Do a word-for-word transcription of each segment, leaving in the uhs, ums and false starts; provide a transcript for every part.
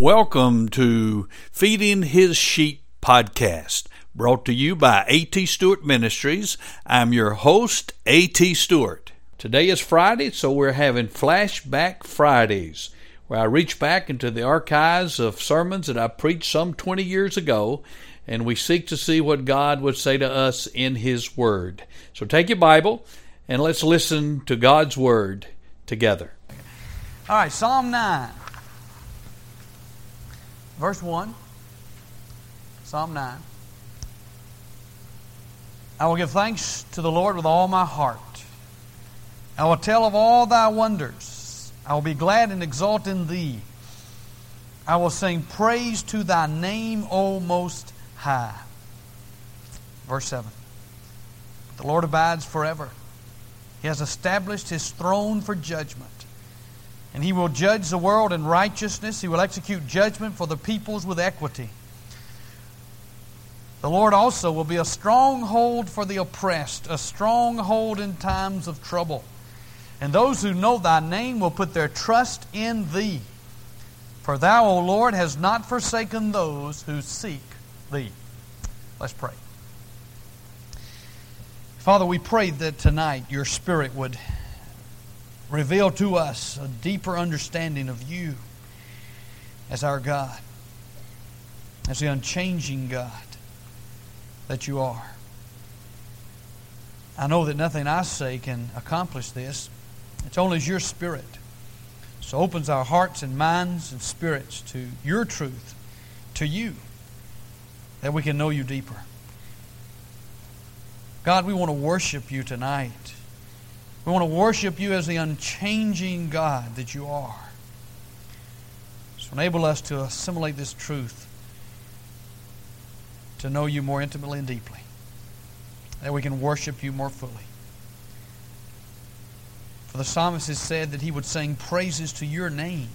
Welcome to Feeding His Sheep podcast, brought to you by A T Stewart Ministries. I'm your host, A T Stewart. Today is Friday, so we're having Flashback Fridays, where I reach back into the archives of sermons that I preached some twenty years ago, and we seek to see what God would say to us in His Word. So take your Bible, and let's listen to God's Word together. All right, Psalm nine. Verse one, Psalm nine. I will give thanks to the Lord with all my heart. I will tell of all thy wonders. I will be glad and exult in thee. I will sing praise to thy name, O Most High. Verse seven. The Lord abides forever. He has established His throne for judgment. And He will judge the world in righteousness. He will execute judgment for the peoples with equity. The Lord also will be a stronghold for the oppressed, a stronghold in times of trouble. And those who know thy name will put their trust in thee. For thou, O Lord, hast not forsaken those who seek thee. Let's pray. Father, we pray that tonight your Spirit would reveal to us a deeper understanding of you as our God, as the unchanging God that you are. I know that nothing I say can accomplish this. It's only as your Spirit so opens our hearts and minds and spirits to your truth, to you, that we can know you deeper. God, we want to worship you tonight. We want to worship you as the unchanging God that you are. So enable us to assimilate this truth, to know you more intimately and deeply, that we can worship you more fully. For the psalmist has said that he would sing praises to your name,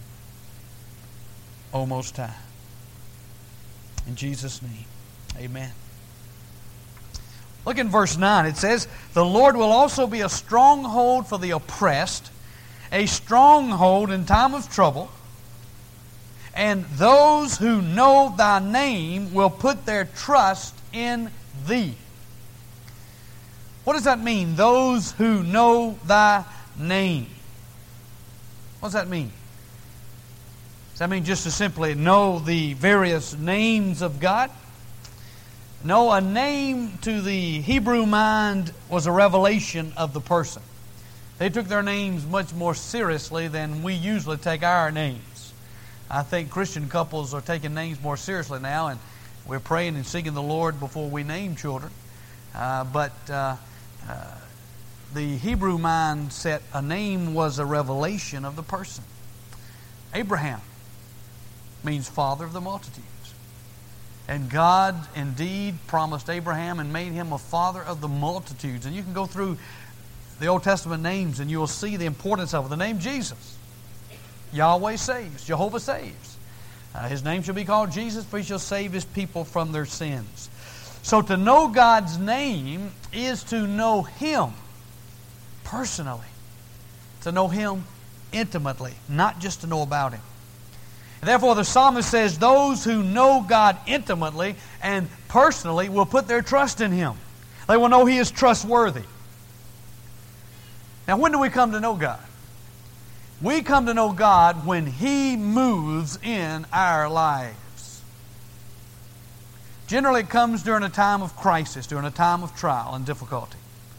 O Most High. In Jesus' name, amen. Look in verse nine. It says, the Lord will also be a stronghold for the oppressed, a stronghold in time of trouble, and those who know thy name will put their trust in thee. What does that mean? Those who know thy name. What does that mean? Does that mean just to simply know the various names of God? No, a name to the Hebrew mind was a revelation of the person. They took their names much more seriously than we usually take our names. I think Christian couples are taking names more seriously now, and we're praying and seeking the Lord before we name children. Uh, but uh, uh, the Hebrew mindset, a name was a revelation of the person. Abraham means father of the multitude. And God indeed promised Abraham and made him a father of the multitudes. And you can go through the Old Testament names and you will see the importance of it. The name Jesus. Yahweh saves. Jehovah saves. Uh, his name shall be called Jesus, for He shall save His people from their sins. So to know God's name is to know Him personally. To know Him intimately, not just to know about Him. Therefore, the psalmist says, those who know God intimately and personally will put their trust in Him. They will know He is trustworthy. Now, when do we come to know God? We come to know God when He moves in our lives. Generally, it comes during a time of crisis, during a time of trial and difficulty.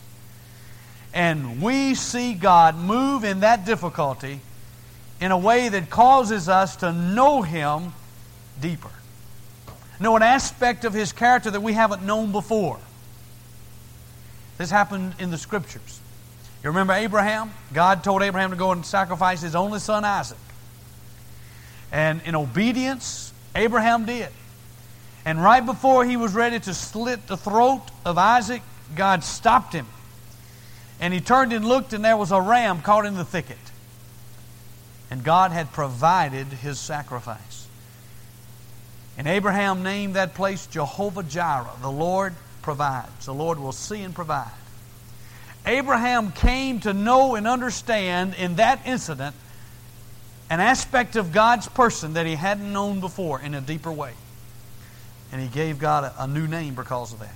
And we see God move in that difficulty in a way that causes us to know Him deeper. Know an aspect of His character that we haven't known before. This happened in the Scriptures. You remember Abraham? God told Abraham to go and sacrifice his only son Isaac. And in obedience, Abraham did. And right before he was ready to slit the throat of Isaac, God stopped him. And he turned and looked, and there was a ram caught in the thicket. And God had provided his sacrifice. And Abraham named that place Jehovah Jireh. The Lord provides. The Lord will see and provide. Abraham came to know and understand in that incident an aspect of God's person that he hadn't known before in a deeper way. And he gave God a, a new name because of that.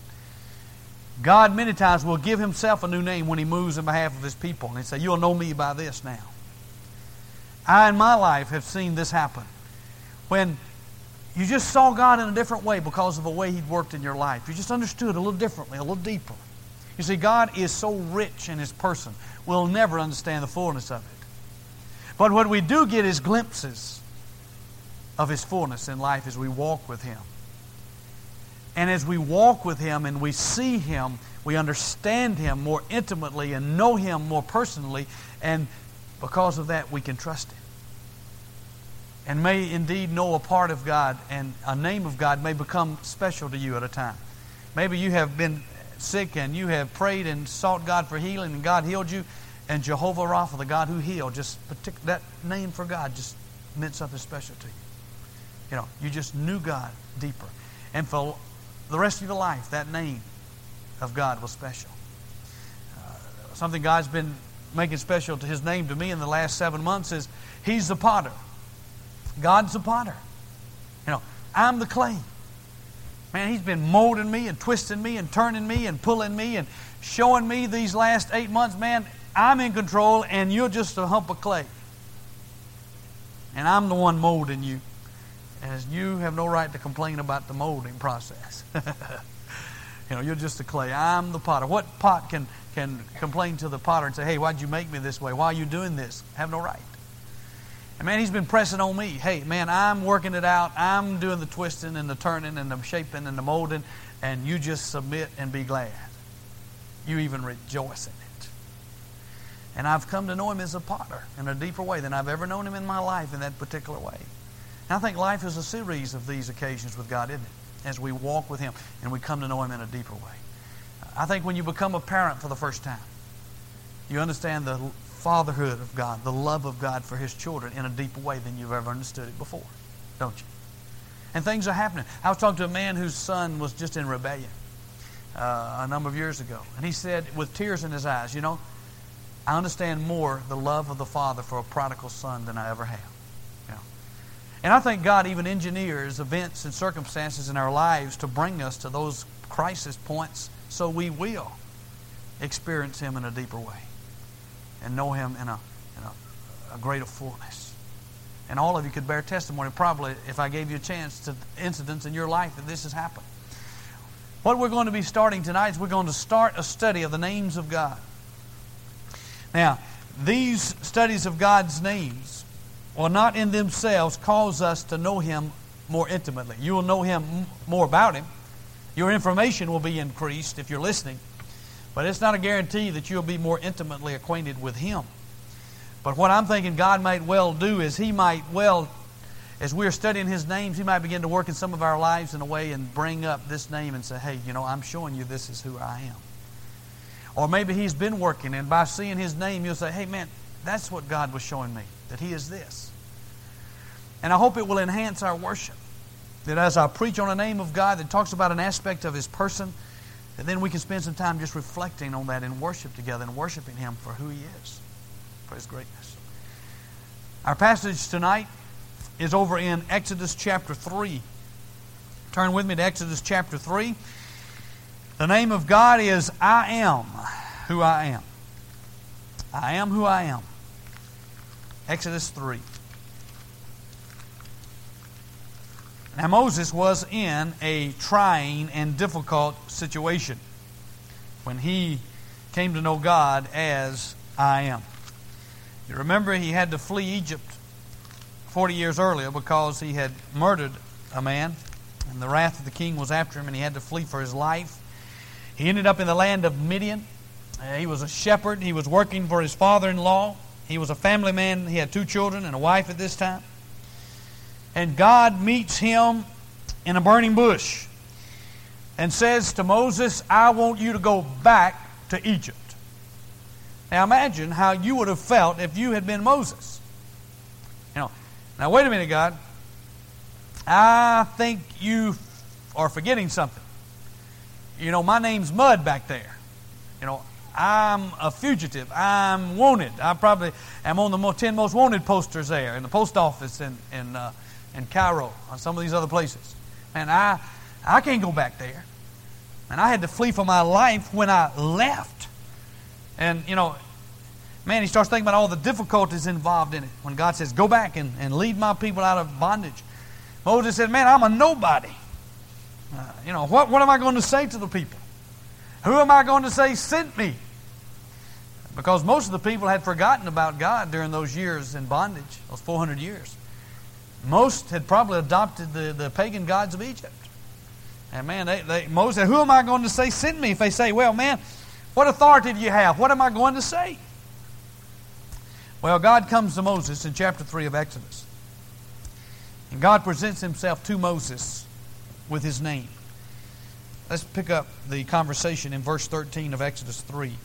God many times will give himself a new name when he moves in behalf of his people. And he say, you'll know me by this now. I in my life have seen this happen. When you just saw God in a different way because of the way he'd worked in your life. You just understood a little differently, a little deeper. You see, God is so rich in his person, we'll never understand the fullness of it. But what we do get is glimpses of his fullness in life as we walk with him. And as we walk with him and we see him, we understand him more intimately and know him more personally. And because of that, we can trust him. And may indeed know a part of God, and a name of God may become special to you at a time. Maybe you have been sick and you have prayed and sought God for healing and God healed you. And Jehovah Rapha, the God who healed, just partic- that name for God just meant something special to you. You know, you just knew God deeper. And for the rest of your life, that name of God was special. Uh, something God's been making special to his name to me in the last seven months is he's the potter. God's the potter. You know, I'm the clay. Man, he's been molding me and twisting me and turning me and pulling me and showing me these last eight months, man, I'm in control and you're just a hump of clay. And I'm the one molding you. As you have no right to complain about the molding process. You know, you're just the clay. I'm the potter. What pot can, can complain to the potter and say, hey, why'd you make me this way? Why are you doing this? Have no right. And man, he's been pressing on me. Hey, man, I'm working it out. I'm doing the twisting and the turning and the shaping and the molding. And you just submit and be glad. You even rejoice in it. And I've come to know him as a potter in a deeper way than I've ever known him in my life in that particular way. And I think life is a series of these occasions with God, isn't it? As we walk with him and we come to know him in a deeper way. I think when you become a parent for the first time, you understand the fatherhood of God, the love of God for his children in a deeper way than you've ever understood it before, don't you? And things are happening. I was talking to a man whose son was just in rebellion uh, a number of years ago. And he said with tears in his eyes, you know, I understand more the love of the Father for a prodigal son than I ever have. You know? And I think God even engineers events and circumstances in our lives to bring us to those crisis points so we will experience him in a deeper way and know him in a, in a, a greater fullness. And all of you could bear testimony probably if I gave you a chance to incidents in your life that this has happened. What we're going to be starting tonight is we're going to start a study of the names of God. Now, these studies of God's names will not in themselves cause us to know him more intimately. You will know him more about him. Your information will be increased if you're listening. But it's not a guarantee that you'll be more intimately acquainted with him. But what I'm thinking God might well do is he might well, as we're studying his names, he might begin to work in some of our lives in a way and bring up this name and say, hey, you know, I'm showing you this is who I am. Or maybe he's been working, and by seeing his name, you'll say, hey, man, that's what God was showing me, that he is this. And I hope it will enhance our worship. That as I preach on the name of God that talks about an aspect of his person, that then we can spend some time just reflecting on that in worship together and worshiping him for who he is, for his greatness. Our passage tonight is over in Exodus chapter three. Turn with me to Exodus chapter three. The name of God is I am who I am. I am who I am. Exodus three. Now Moses was in a trying and difficult situation when he came to know God as I am. You remember he had to flee Egypt forty years earlier because he had murdered a man and the wrath of the king was after him and he had to flee for his life. He ended up in the land of Midian. Uh, he was a shepherd. He was working for his father-in-law. He was a family man. He had two children and a wife at this time. And God meets him in a burning bush and says to Moses, I want you to go back to Egypt. Now imagine how you would have felt if you had been Moses. You know, now wait a minute, God. I think you are forgetting something. You know, my name's Mud back there. You know, I'm a fugitive. I'm wanted. I probably am on the mo- ten most wanted posters there in the post office in in, uh, in Cairo, on some of these other places. And I I can't go back there. And I had to flee for my life when I left. And, you know, man, he starts thinking about all the difficulties involved in it. When God says, go back and, and lead my people out of bondage. Moses said, man, I'm a nobody. Uh, you know, what, what am I going to say to the people? Who am I going to say sent me? Because most of the people had forgotten about God during those years in bondage, those four hundred years. Most had probably adopted the, the pagan gods of Egypt. And man, they, they, Moses said, who am I going to say sent me? If they say, well, man, what authority do you have? What am I going to say? Well, God comes to Moses in chapter three of Exodus. And God presents himself to Moses with his name. Let's pick up the conversation in verse thirteen of Exodus three.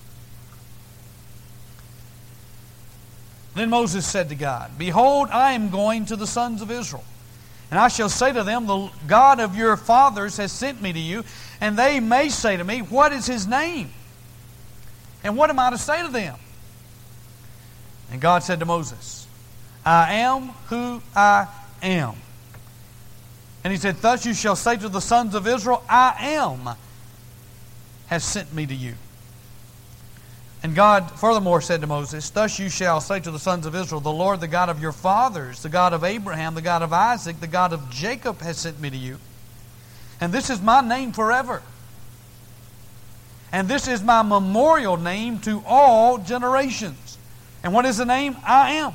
Then Moses said to God, behold, I am going to the sons of Israel. And I shall say to them, the God of your fathers has sent me to you. And they may say to me, what is his name? And what am I to say to them? And God said to Moses, I am who I am. And he said, thus you shall say to the sons of Israel, I am has sent me to you. And God furthermore said to Moses, thus you shall say to the sons of Israel, the Lord, the God of your fathers, the God of Abraham, the God of Isaac, the God of Jacob has sent me to you. And this is my name forever. And this is my memorial name to all generations. And what is the name? I am.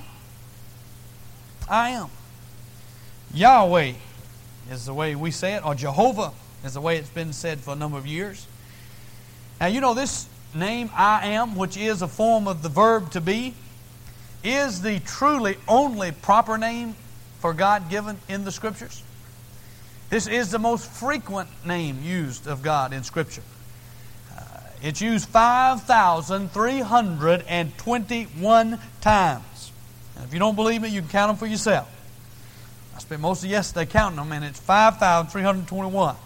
I am. Yahweh is the way we say it, or Jehovah is the way it's been said for a number of years. Now you know this name, I am, which is a form of the verb to be, is the truly only proper name for God given in the Scriptures. This is the most frequent name used of God in Scripture. Uh, it's used five thousand three hundred twenty-one times. Now, if you don't believe me, you can count them for yourself. I spent most of yesterday counting them, and it's five thousand three hundred twenty-one.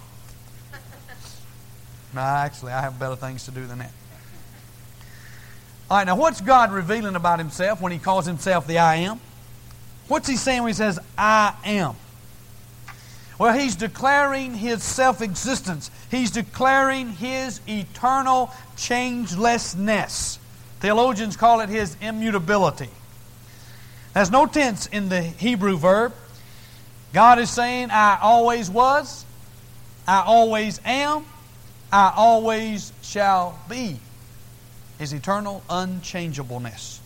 No, actually, I have better things to do than that. All right, now what's God revealing about himself when he calls himself the I am? What's he saying when he says, I am? Well, he's declaring his self-existence. He's declaring his eternal changelessness. Theologians call it his immutability. There's no tense in the Hebrew verb. God is saying, I always was, I always am, I always shall be. His eternal unchangeableness.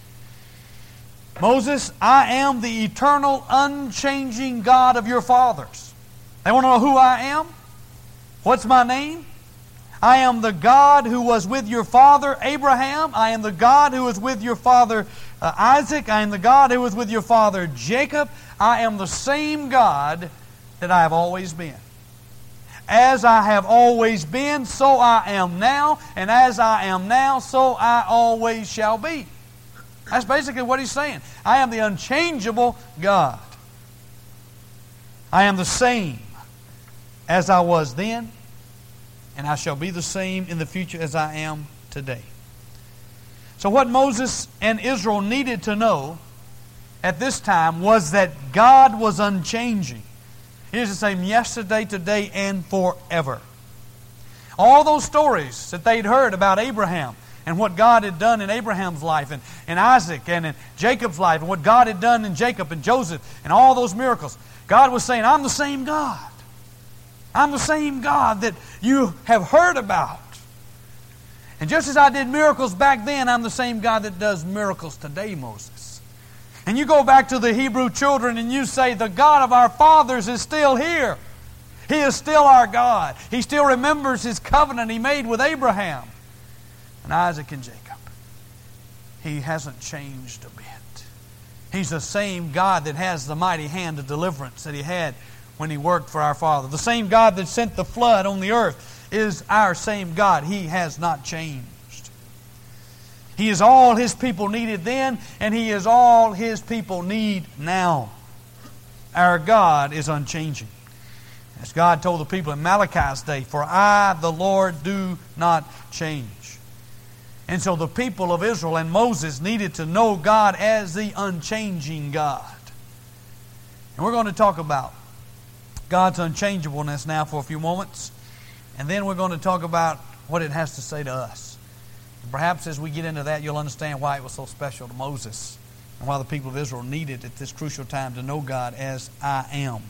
Moses, I am the eternal unchanging God of your fathers. They want to know who I am? What's my name? I am the God who was with your father Abraham. I am the God who was with your father uh, Isaac. I am the God who was with your father Jacob. I am the same God that I have always been. As I have always been, so I am now. And as I am now, so I always shall be. That's basically what he's saying. I am the unchangeable God. I am the same as I was then, and I shall be the same in the future as I am today. So what Moses and Israel needed to know at this time was that God was unchanging. He is the same yesterday, today, and forever. All those stories that they'd heard about Abraham and what God had done in Abraham's life and, and Isaac and in Jacob's life and what God had done in Jacob and Joseph and all those miracles, God was saying, I'm the same God. I'm the same God that you have heard about. And just as I did miracles back then, I'm the same God that does miracles today, Moses. And you go back to the Hebrew children and you say, the God of our fathers is still here. He is still our God. He still remembers His covenant He made with Abraham and Isaac and Jacob. He hasn't changed a bit. He's the same God that has the mighty hand of deliverance that He had when He worked for our Father. The same God that sent the flood on the earth is our same God. He has not changed. He is all His people needed then, and He is all His people need now. Our God is unchanging. As God told the people in Malachi's day, for I, the Lord, do not change. And so the people of Israel and Moses needed to know God as the unchanging God. And we're going to talk about God's unchangeableness now for a few moments. And then we're going to talk about what it has to say to us. And perhaps as we get into that, you'll understand why it was so special to Moses and why the people of Israel needed at this crucial time to know God as I am.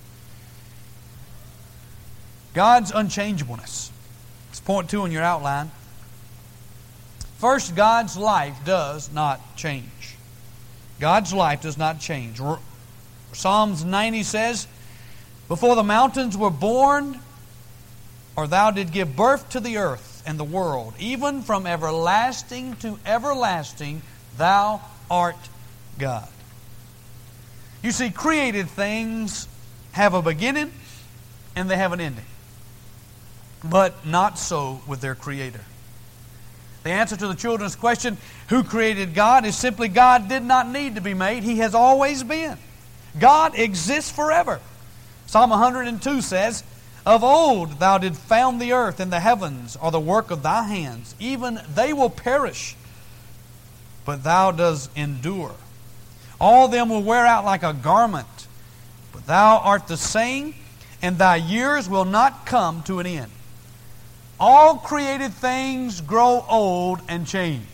God's unchangeableness. It's point two in your outline. First, God's life does not change. God's life does not change. Psalms ninety says, before the mountains were born, or thou did give birth to the earth and the world, even from everlasting to everlasting, thou art God. You see, created things have a beginning and they have an ending. But not so with their Creator. The answer to the children's question, who created God, is simply God did not need to be made. He has always been. God exists forever. Psalm one hundred two says, of old thou didst found the earth, and the heavens are the work of thy hands. Even they will perish, but thou dost endure. All them will wear out like a garment, but thou art the same, and thy years will not come to an end. All created things grow old and change.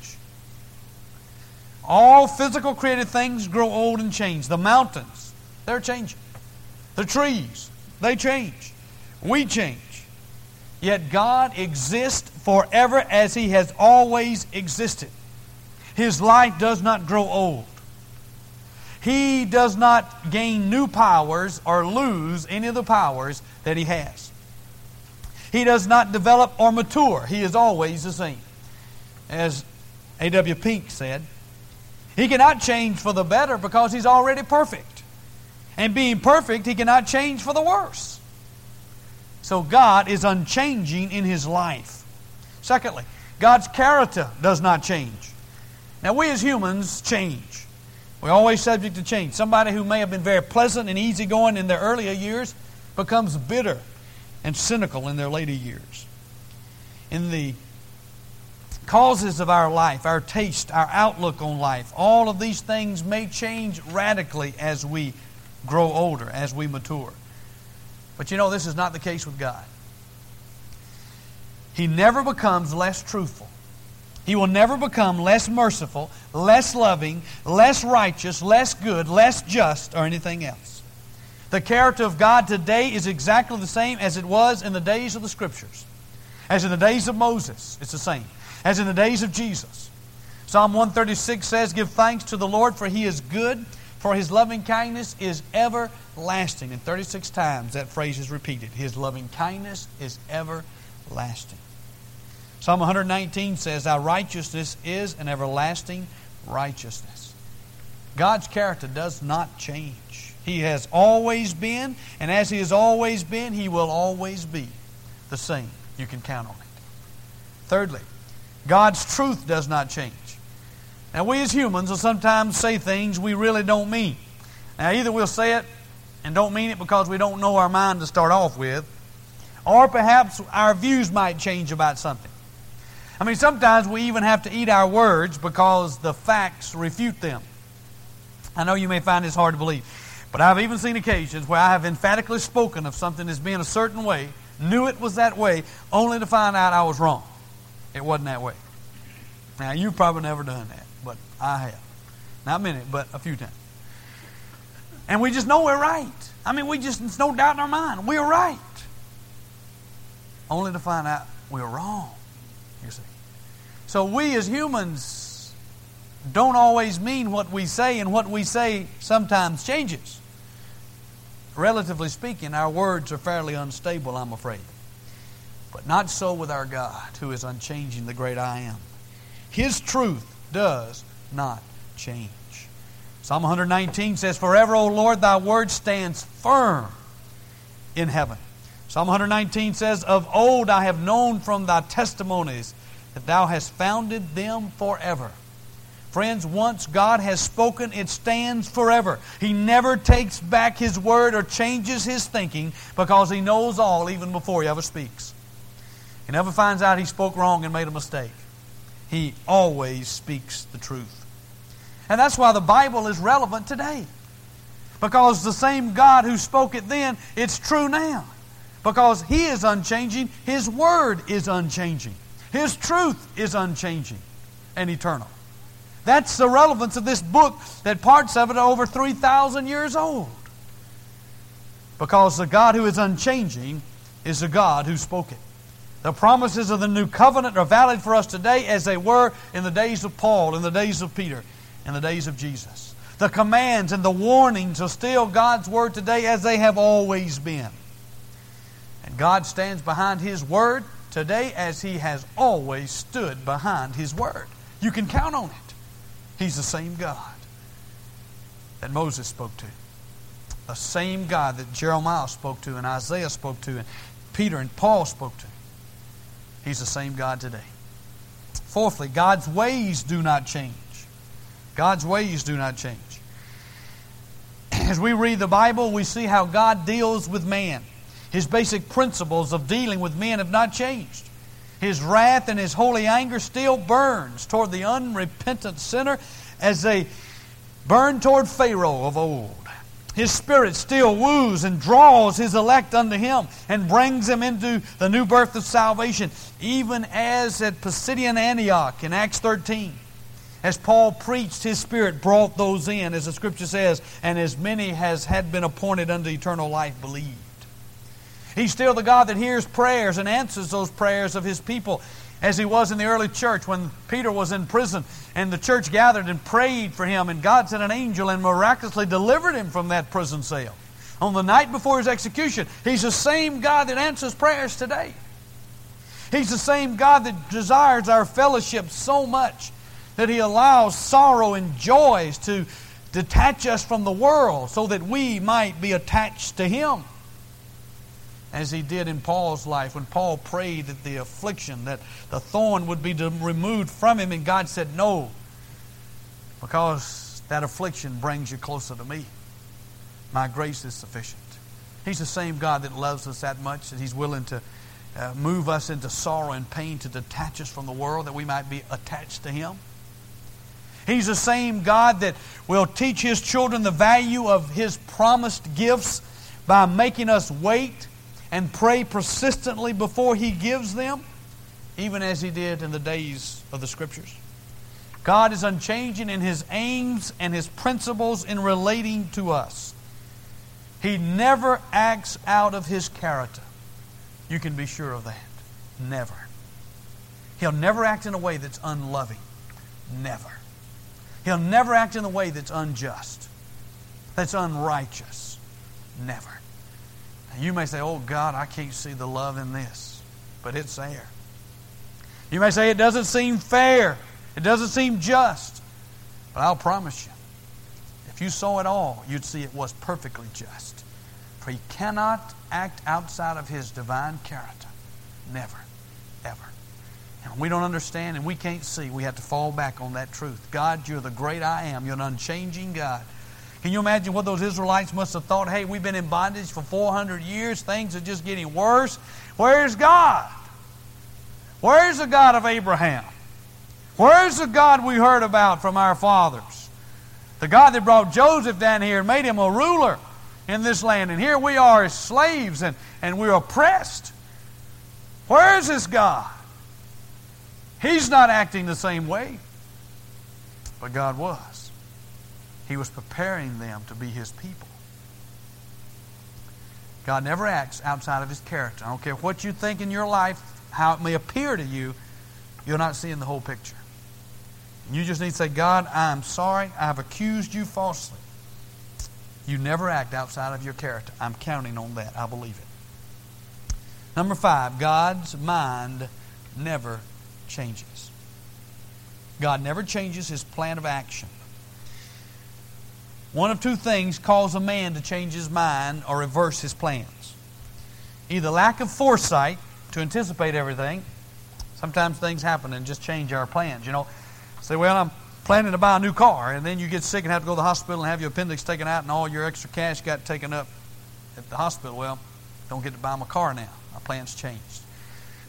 All physical created things grow old and change. The mountains, they're changing. The trees, they change. We change. Yet God exists forever as He has always existed. His life does not grow old. He does not gain new powers or lose any of the powers that He has. He does not develop or mature. He is always the same. As A W Pink said, He cannot change for the better because He's already perfect. And being perfect, He cannot change for the worse. So God is unchanging in His life. Secondly, God's character does not change. Now we as humans change. We're always subject to change. Somebody who may have been very pleasant and easygoing in their earlier years becomes bitter and cynical in their later years. In the causes of our life, our taste, our outlook on life, all of these things may change radically as we grow older, as we mature. But you know, this is not the case with God. He never becomes less truthful. He will never become less merciful, less loving, less righteous, less good, less just, or anything else. The character of God today is exactly the same as it was in the days of the Scriptures. As in the days of Moses, it's the same. As in the days of Jesus. Psalm one thirty-six says, give thanks to the Lord, for He is good, for His loving kindness is everlasting. And thirty-six times that phrase is repeated. His loving kindness is everlasting. Psalm one nineteen says, our righteousness is an everlasting righteousness. God's character does not change. He has always been, and as He has always been, He will always be the same. You can count on it. Thirdly, God's truth does not change. Now we as humans will sometimes say things we really don't mean. Now either we'll say it and don't mean it because we don't know our mind to start off with, or perhaps our views might change about something. I mean, sometimes we even have to eat our words because the facts refute them. I know you may find this hard to believe, but I've even seen occasions where I have emphatically spoken of something as being a certain way, knew it was that way, only to find out I was wrong. It wasn't that way. Now, you've probably never done that, but I have. Not many, but a few times. And we just know we're right. I mean, we just, there's no doubt in our mind. We're right. Only to find out we're wrong, you see. So we as humans don't always mean what we say, and what we say sometimes changes. Relatively speaking, our words are fairly unstable, I'm afraid. But not so with our God, who is unchanging, the great I am. His truth does not change. Psalm one nineteen says, forever, O Lord, thy word stands firm in heaven. Psalm one nineteen says, of old I have known from thy testimonies that thou hast founded them forever. Friends, once God has spoken, it stands forever. He never takes back His word or changes His thinking because He knows all even before He ever speaks. He never finds out He spoke wrong and made a mistake. He always speaks the truth. And that's why the Bible is relevant today. Because the same God who spoke it then, it's true now. Because He is unchanging, His Word is unchanging. His truth is unchanging and eternal. That's the relevance of this book, that parts of it are over three thousand years old. Because the God who is unchanging is the God who spoke it. The promises of the new covenant are valid for us today as they were in the days of Paul, in the days of Peter, in the days of Jesus. The commands and the warnings are still God's Word today as they have always been. And God stands behind His Word today as He has always stood behind His Word. You can count on it. He's the same God that Moses spoke to. The same God that Jeremiah spoke to and Isaiah spoke to and Peter and Paul spoke to. He's the same God today. Fourthly, God's ways do not change. God's ways do not change. As we read the Bible, we see how God deals with man. His basic principles of dealing with men have not changed. His wrath and His holy anger still burns toward the unrepentant sinner as they burned toward Pharaoh of old. His Spirit still woos and draws His elect unto Him and brings them into the new birth of salvation, even as at Pisidian Antioch in Acts thirteen. As Paul preached, His Spirit brought those in, as the Scripture says, and as many as had been appointed unto eternal life believed. He's still the God that hears prayers and answers those prayers of His people, as He was in the early church when Peter was in prison and the church gathered and prayed for him, and God sent an angel and miraculously delivered him from that prison cell. On the night before his execution, He's the same God that answers prayers today. He's the same God that desires our fellowship so much that He allows sorrow and joys to detach us from the world so that we might be attached to Him. As He did in Paul's life when Paul prayed that the affliction, that the thorn would be removed from him, and God said no, because that affliction brings you closer to me. My grace is sufficient. He's the same God that loves us that much that He's willing to uh, move us into sorrow and pain to detach us from the world that we might be attached to Him. He's the same God that will teach His children the value of His promised gifts by making us wait and pray persistently before He gives them, even as He did in the days of the Scriptures. God is unchanging in His aims and His principles in relating to us. He never acts out of His character. You can be sure of that. Never. He'll never act in a way that's unloving. Never. He'll never act in a way that's unjust, that's unrighteous. Never. You may say, oh God, I can't see the love in this. But it's there. You may say, it doesn't seem fair. It doesn't seem just. But I'll promise you, if you saw it all, you'd see it was perfectly just. For He cannot act outside of His divine character. Never. Ever. And when we don't understand and we can't see, we have to fall back on that truth. God, You're the great I am. You're an unchanging God. Can you imagine what those Israelites must have thought? Hey, we've been in bondage for four hundred years. Things are just getting worse. Where's God? Where's the God of Abraham? Where's the God we heard about from our fathers? The God that brought Joseph down here and made him a ruler in this land. And here we are as slaves and, and we're oppressed. Where's this God? He's not acting the same way. But God was. He was preparing them to be His people. God never acts outside of His character. I don't care what you think in your life, how it may appear to you, you're not seeing the whole picture. You just need to say, God, I'm sorry. I've accused You falsely. You never act outside of your character. I'm counting on that. I believe it. Number five, God's mind never changes. God never changes His plan of action. One of two things cause a man to change his mind or reverse his plans. Either lack of foresight to anticipate everything. Sometimes things happen and just change our plans. You know, say, well, I'm planning to buy a new car, and then you get sick and have to go to the hospital and have your appendix taken out and all your extra cash got taken up at the hospital. Well, don't get to buy my car now. My plans changed.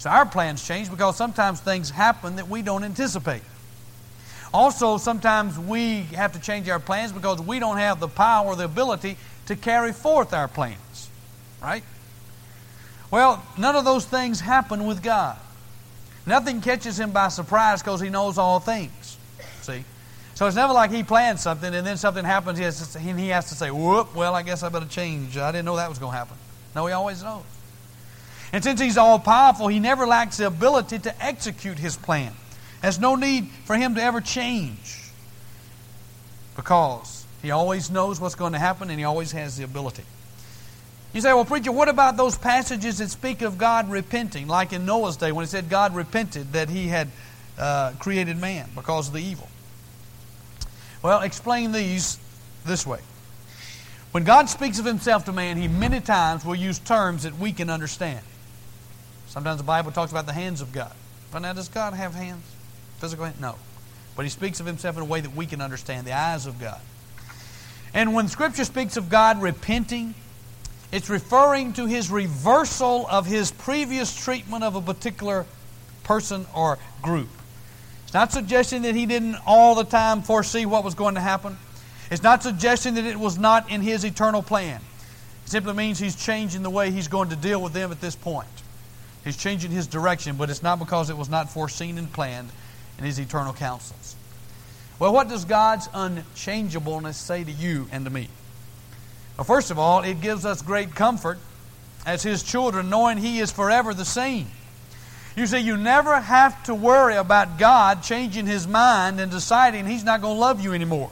So our plans change because sometimes things happen that we don't anticipate. Also, sometimes we have to change our plans because we don't have the power or the ability to carry forth our plans. Right? Well, none of those things happen with God. Nothing catches Him by surprise because He knows all things. See? So it's never like He plans something and then something happens He has to, and he has to say, whoop, well, I guess I better change. I didn't know that was going to happen. No, He always knows. And since He's all-powerful, He never lacks the ability to execute His plan. There's no need for Him to ever change because He always knows what's going to happen and He always has the ability. You say, well, preacher, what about those passages that speak of God repenting, like in Noah's day when it said God repented that He had uh, created man because of the evil? Well, explain these this way. When God speaks of Himself to man, He many times will use terms that we can understand. Sometimes the Bible talks about the hands of God. But now, does God have hands? Physical hands? No. But He speaks of Himself in a way that we can understand, the eyes of God. And when Scripture speaks of God repenting, it's referring to His reversal of His previous treatment of a particular person or group. It's not suggesting that He didn't all the time foresee what was going to happen. It's not suggesting that it was not in His eternal plan. It simply means He's changing the way He's going to deal with them at this point. He's changing His direction, but it's not because it was not foreseen and planned in His eternal counsels. Well, what does God's unchangeableness say to you and to me? Well, first of all, it gives us great comfort as His children, knowing He is forever the same. You see, you never have to worry about God changing His mind and deciding He's not going to love you anymore.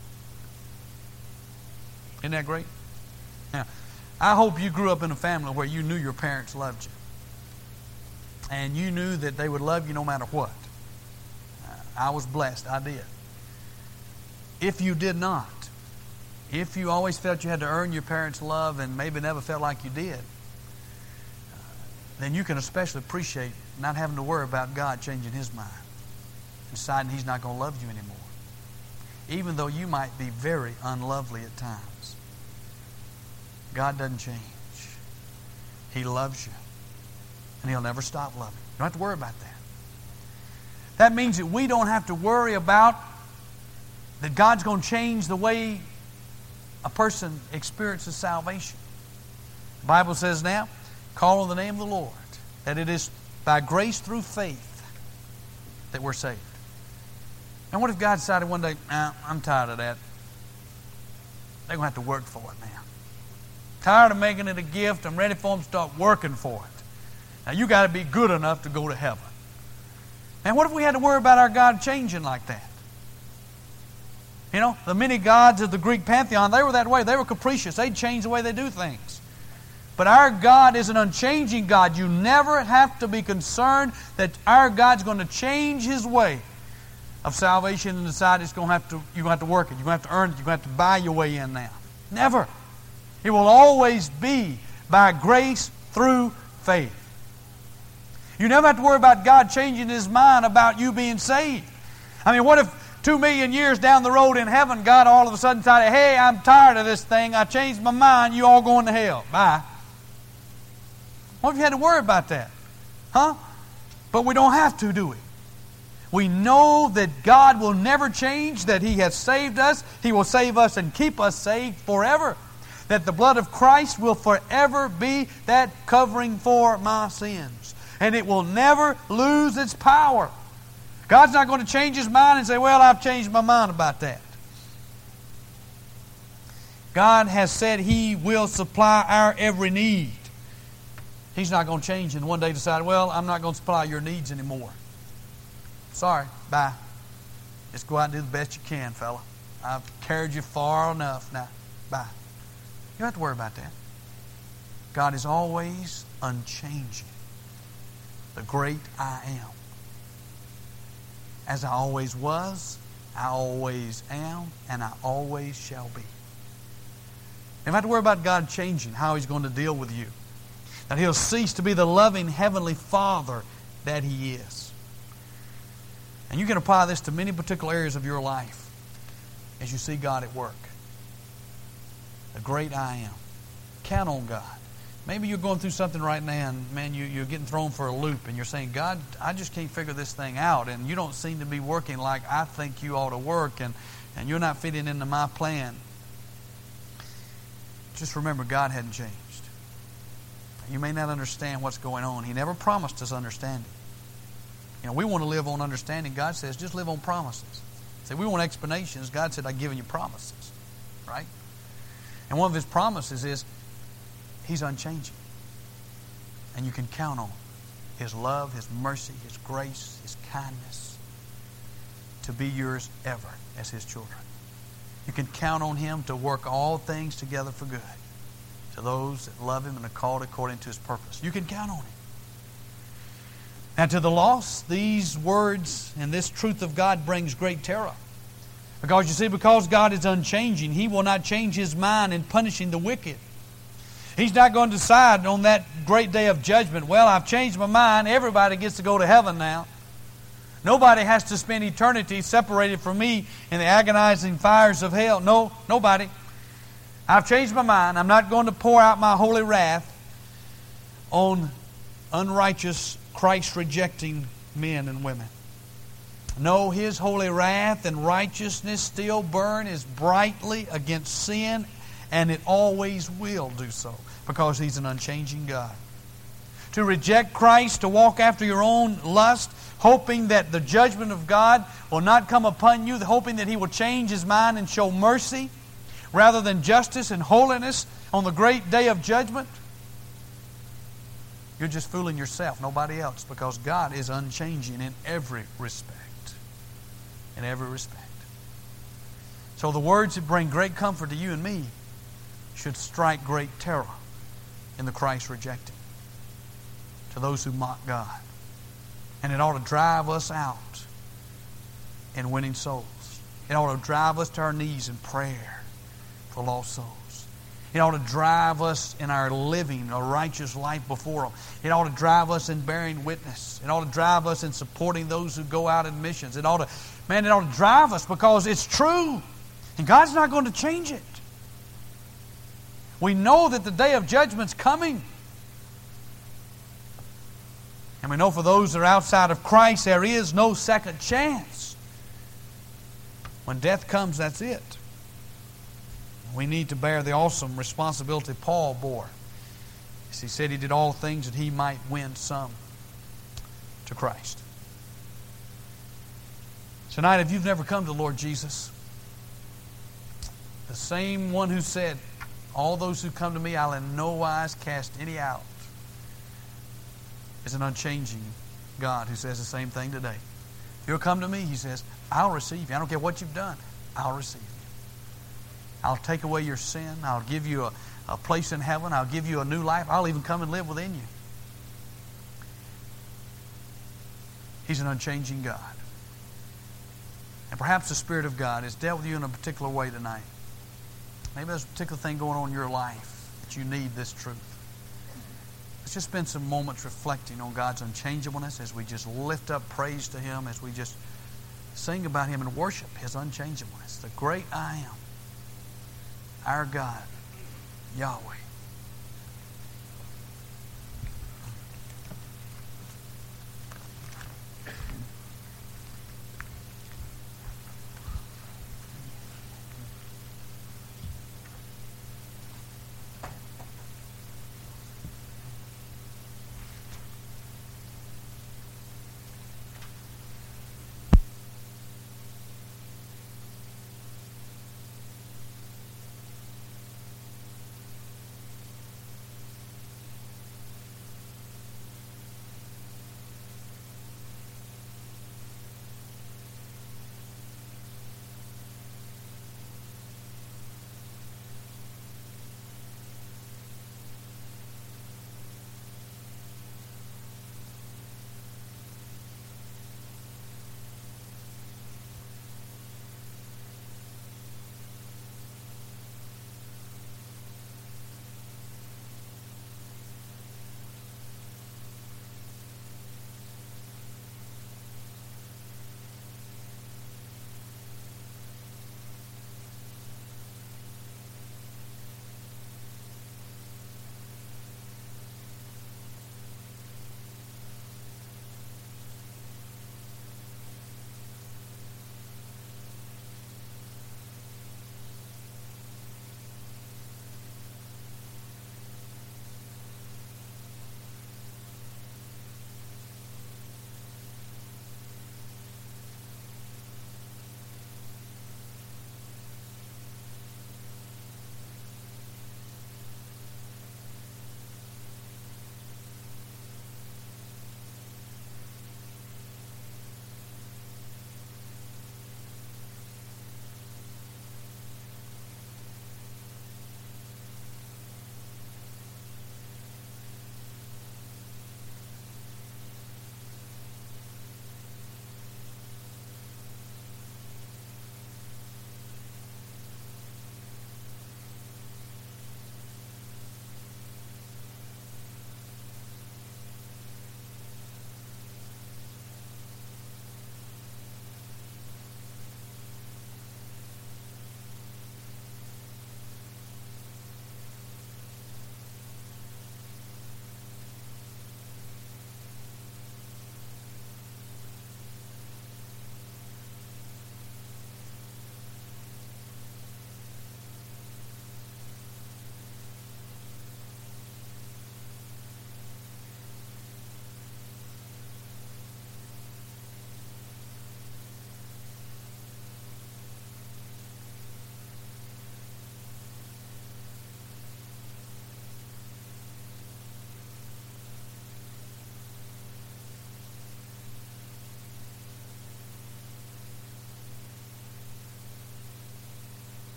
Isn't that great? Now, I hope you grew up in a family where you knew your parents loved you. And you knew that they would love you no matter what. I was blessed. I did. If you did not, if you always felt you had to earn your parents' love and maybe never felt like you did, then you can especially appreciate not having to worry about God changing His mind, deciding He's not going to love you anymore, even though you might be very unlovely at times. God doesn't change. He loves you, and He'll never stop loving you. You don't have to worry about that. That means that we don't have to worry about that God's going to change the way a person experiences salvation. The Bible says now, call on the name of the Lord, that it is by grace through faith that we're saved. And what if God decided one day, nah, I'm tired of that. They're going to have to work for it now. Tired of making it a gift. I'm ready for them to start working for it. Now you got to be good enough to go to heaven. And what if we had to worry about our God changing like that? You know, the many gods of the Greek pantheon, they were that way. They were capricious. They'd change the way they do things. But our God is an unchanging God. You never have to be concerned that our God's going to change His way of salvation and decide it's going to have to, you're going to have to work it. You're going to have to earn it. You're going to have to buy your way in now. Never. It will always be by grace through faith. You never have to worry about God changing His mind about you being saved. I mean, what if two million years down the road in heaven, God all of a sudden decided, hey, I'm tired of this thing. I changed my mind. You all going to hell. Bye. What if you had to worry about that? Huh? But we don't have to, do we? We know that God will never change, that He has saved us. He will save us and keep us saved forever. That the blood of Christ will forever be that covering for my sins. And it will never lose its power. God's not going to change His mind and say, well, I've changed my mind about that. God has said He will supply our every need. He's not going to change and one day decide, well, I'm not going to supply your needs anymore. Sorry, bye. Just go out and do the best you can, fella. I've carried you far enough now. Bye. You don't have to worry about that. God is always unchanging. The great I am. As I always was, I always am, and I always shall be. You don't have to worry about God changing how He's going to deal with you. That He'll cease to be the loving Heavenly Father that He is. And you can apply this to many particular areas of your life as you see God at work. The great I am. Count on God. Maybe you're going through something right now and, man, you, you're getting thrown for a loop and you're saying, God, I just can't figure this thing out and you don't seem to be working like I think you ought to work and, and you're not fitting into my plan. Just remember, God hadn't changed. You may not understand what's going on. He never promised us understanding. You know, we want to live on understanding. God says, just live on promises. Say, we want explanations. God said, I've given you promises. Right? And one of His promises is He's unchanging. And you can count on His love, His mercy, His grace, His kindness to be yours ever as His children. You can count on Him to work all things together for good to those that love Him and are called according to His purpose. You can count on Him. Now to the lost, these words and this truth of God brings great terror. Because you see, because God is unchanging, He will not change His mind in punishing the wicked. He's not going to decide on that great day of judgment, well, I've changed my mind, everybody gets to go to heaven now. Nobody has to spend eternity separated from me in the agonizing fires of hell. No, nobody. I've changed my mind. I'm not going to pour out my holy wrath on unrighteous, Christ-rejecting men and women. No, His holy wrath and righteousness still burn as brightly against sin, and it always will do so because He's an unchanging God. To reject Christ, to walk after your own lust, hoping that the judgment of God will not come upon you, hoping that He will change His mind and show mercy rather than justice and holiness on the great day of judgment, you're just fooling yourself, nobody else, because God is unchanging in every respect. In every respect. So the words that bring great comfort to you and me should strike great terror in the Christ rejecting, to those who mock God. And it ought to drive us out in winning souls. It ought to drive us to our knees in prayer for lost souls. It ought to drive us in our living a righteous life before Him. It ought to drive us in bearing witness. It ought to drive us in supporting those who go out in missions. It ought to, man, it ought to drive us because it's true. And God's not going to change it. We know that the day of judgment's coming. And we know for those that are outside of Christ, there is no second chance. When death comes, that's it. We need to bear the awesome responsibility Paul bore. He said he did all things that he might win some to Christ. Tonight, if you've never come to the Lord Jesus, the same one who said, all those who come to me, I'll in no wise cast any out, is an unchanging God who says the same thing today. If you'll come to me, He says, I'll receive you. I don't care what you've done. I'll receive you. I'll take away your sin. I'll give you a, a place in heaven. I'll give you a new life. I'll even come and live within you. He's an unchanging God. And perhaps the Spirit of God has dealt with you in a particular way tonight. Maybe there's a particular thing going on in your life that you need this truth. Let's just spend some moments reflecting on God's unchangeableness as we just lift up praise to Him, as we just sing about Him and worship His unchangeableness. The great I Am, our God, Yahweh.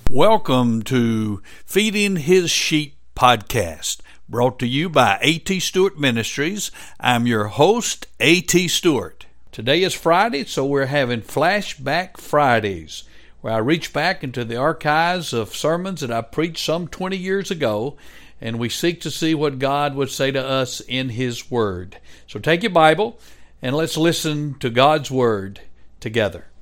Welcome to Feeding His Sheep podcast, brought to you by A T Stewart Ministries. I'm your host, A T Stewart. Today is Friday, so we're having Flashback Fridays, where I reach back into the archives of sermons that I preached some twenty years ago, and we seek to see what God would say to us in His Word. So take your Bible, and let's listen to God's Word together.